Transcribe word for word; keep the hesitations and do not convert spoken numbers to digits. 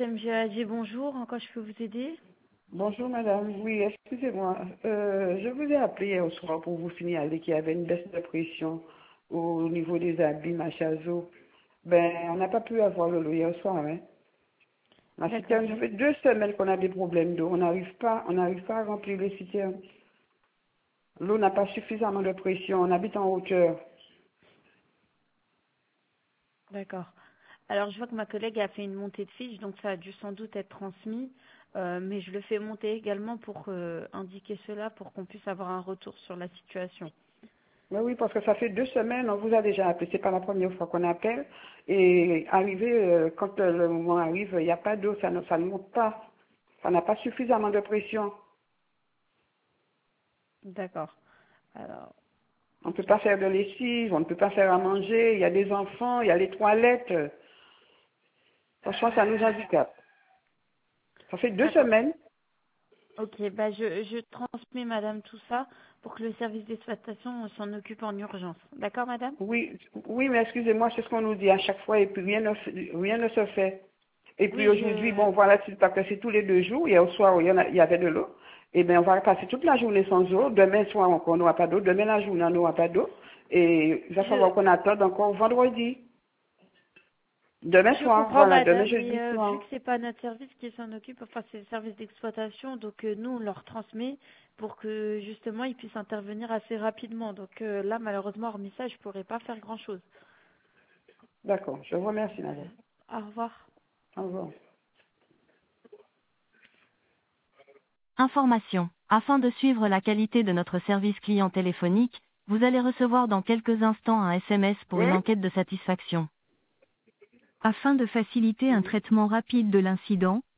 M G A G, bonjour. En quoi je peux vous aider? Bonjour madame, oui, excusez-moi. Euh, je vous ai appelé hier soir pour vous signaler qu'il y avait une baisse de pression au niveau des abîmes à Chazot. Ben, on n'a pas pu avoir le lot hier soir, hein. La D'accord. citerne, ça fait deux semaines qu'on a des problèmes d'eau. On n'arrive pas, on n'arrive pas à remplir les citernes. L'eau n'a pas suffisamment de pression. On habite en hauteur. D'accord. Alors, je vois que ma collègue a fait une montée de fiche, donc ça a dû sans doute être transmis. Euh, mais je le fais monter également pour euh, indiquer cela, pour qu'on puisse avoir un retour sur la situation. Oui, oui, parce que ça fait deux semaines, on vous a déjà appelé. C'est pas la première fois qu'on appelle. Et arrivé, euh, quand euh, le moment arrive, il n'y a pas d'eau, ça ne, ça ne monte pas. Ça n'a pas suffisamment de pression. D'accord. Alors, On ne peut pas faire de lessive, on ne peut pas faire à manger, il y a des enfants, il y a les toilettes. Franchement, ça nous handicape. Ça fait deux d'accord. semaines. Ok, bah je, je transmets, madame, tout ça pour que le service d'exploitation s'en occupe en urgence. D'accord, madame? Oui, oui, mais excusez-moi, c'est ce qu'on nous dit à chaque fois et puis rien ne, f- rien ne se fait. Et puis Oui, aujourd'hui, je... bon, voilà, c'est parce que c'est tous les deux jours. Hier soir, il y, en a- il y avait de l'eau. Et bien, on va passer toute la journée sans eau. Demain soir, encore, on n'aura pas d'eau. Demain, la journée, on n'aura pas d'eau. Et il va Je, falloir qu'on attende encore vendredi. Demain Je soir, comprends, voilà, demain madame, mais jeudi euh, vu soir. que c'est pas notre service qui s'en occupe, enfin c'est le service d'exploitation, donc euh, nous on leur transmet pour que justement ils puissent intervenir assez rapidement. Donc euh, là, malheureusement, hormis ça, je pourrais pas faire grand chose. D'accord, je vous remercie, madame. Au revoir. Au revoir. Information. Afin de suivre la qualité de notre service client téléphonique, vous allez recevoir dans quelques instants un S M S pour une Hum? enquête de satisfaction. Afin de faciliter un traitement rapide de l'incident,